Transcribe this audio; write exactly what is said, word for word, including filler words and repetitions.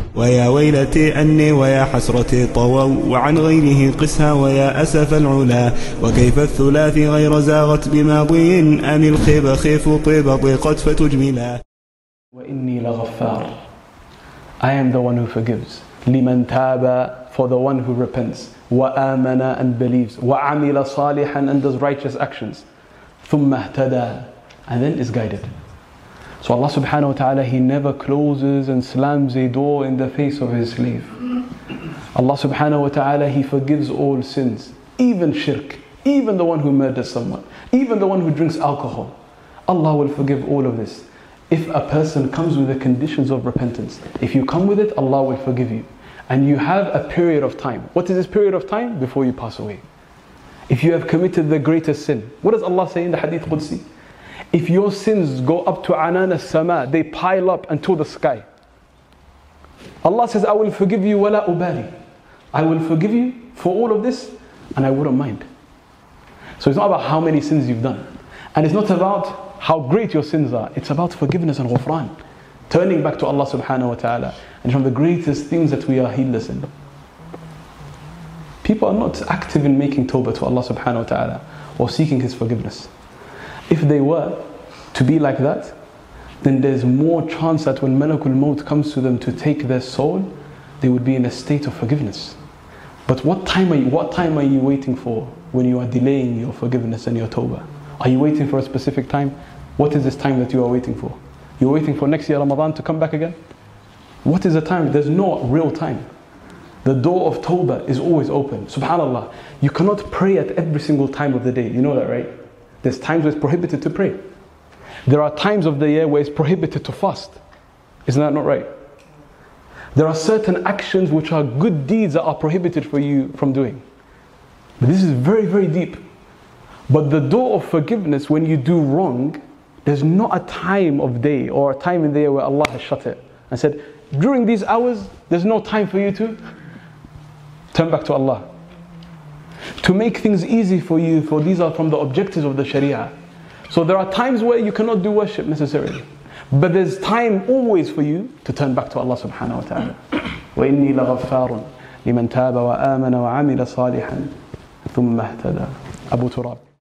ويا ويلتي أني ويا حسرتي طووا وعن غيره قسها ويا أسف العلا. وكيف الثلاث غير زاغت بماضي أم الخيب خيف طيب ضيقت فتجملا. وإني لغفار. I am the one who forgives. لمن تاب, for the one who repents. وآمن and believes. وعمل صالحا and does righteous actions. ثم اهتدى and then is guided. So Allah subhanahu wa ta'ala, He never closes and slams a door in the face of His slave. Allah subhanahu wa ta'ala, He forgives all sins, even shirk, even the one who murders someone, even the one who drinks alcohol. Allah will forgive all of this. If a person comes with the conditions of repentance, if you come with it, Allah will forgive you. And you have a period of time. What is this period of time? Before you pass away. If you have committed the greatest sin, what does Allah say in the Hadith Qudsi? If your sins go up to anan as-sama, they pile up until the sky. Allah says, I will forgive you wala ubali. I will forgive you for all of this and I wouldn't mind. So it's not about how many sins you've done. And it's not about how great your sins are. It's about forgiveness and ghufran. Turning back to Allah subhanahu wa ta'ala. And from the greatest things that we are heedless in. People are not active in making tawbah to Allah subhanahu wa ta'ala or seeking His forgiveness. If they were to be like that, then there's more chance that when Malakul Maut comes to them to take their soul, they would be in a state of forgiveness. But what time are you, what time are you waiting for when you are delaying your forgiveness and your tawbah? Are you waiting for a specific time? What is this time that you are waiting for? You're waiting for next year Ramadan to come back again? What is the time? There's no real time. The door of tawbah is always open. SubhanAllah, you cannot pray at every single time of the day. You know that, right? There's times where it's prohibited to pray. There are times of the year where it's prohibited to fast. Isn't that not right? There are certain actions which are good deeds that are prohibited for you from doing. But this is very, very deep. But the door of forgiveness, when you do wrong, there's not a time of day or a time in the year where Allah has shut it and said, during these hours, there's no time for you to turn back to Allah. To make things easy for you, for these are from the objectives of the Sharia. So there are times where you cannot do worship necessarily. But there's time always for you to turn back to Allah subhanahu wa ta'ala. وَإِنِّي لَغَفَّارٌ لِمَنْ تَابَ وَآمَنَ وَعَمِلَ صَالِحًا ثُمَّ اهْتَدَى. Abu Turab.